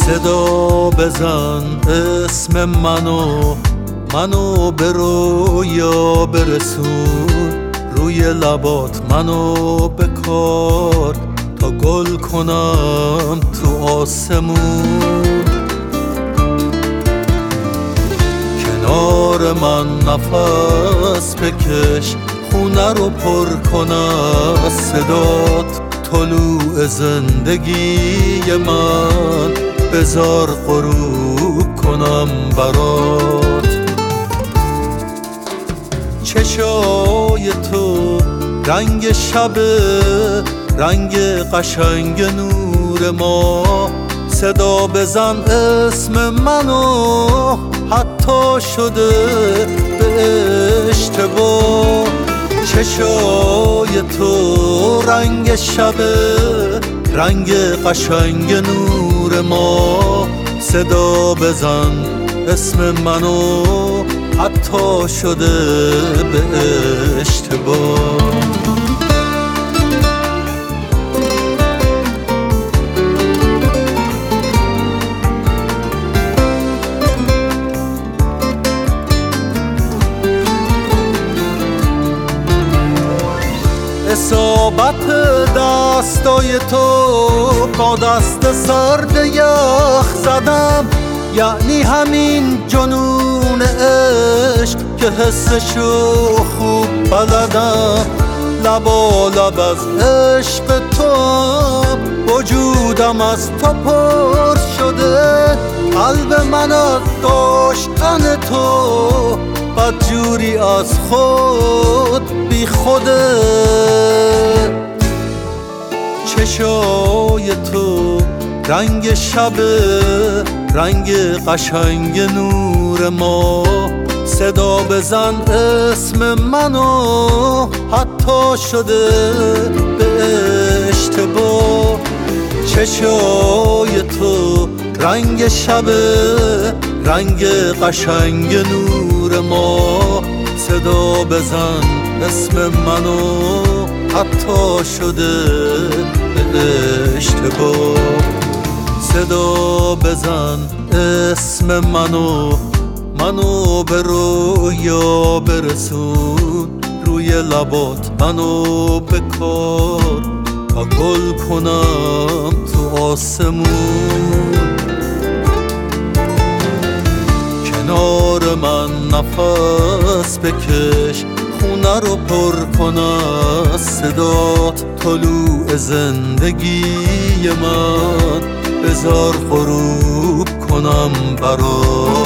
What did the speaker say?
صدا بزن اسم منو به رویا برسون، روی لبات منو بکار تا گل کنم تو آسمون. کنار من نفس بکش، خونه رو پر کن از صدات، طلوع زندگی من بذار غروب کنم برات. چشای تو رنگ شب، رنگ قشنگ نور ما، صدا بزن اسم منو حتی شده به اشتباه. چشای تو رنگ شب، رنگ قشنگ نور ما، صدا بزن اسم منو حتی شده به اشتباه. اصابت دستای تو با دست سرد یخ زدم، یعنی همین جنون عشق که حسشو خوب بلدم. لبالب از عشق تو، وجودم از تو پر شده، قلب من از داشتن تو بدجوری از خود بی خوده. چشای تو رنگ شب، رنگ قشنگ نور ما، صدا بزن اسم منو حتی شده به اشتباه. چشای تو رنگ شب، رنگ قشنگ نور ما، صدا بزن اسم منو حتی شده به اشتباه. صدا بزن اسم منو به رویا برسون، روی لبات منو بکار تا گل کنم تو آسمون. کنار من نفس بکش، خونه رو پر کن از صدات، طلوع زندگی من بذار غروب کنم برات.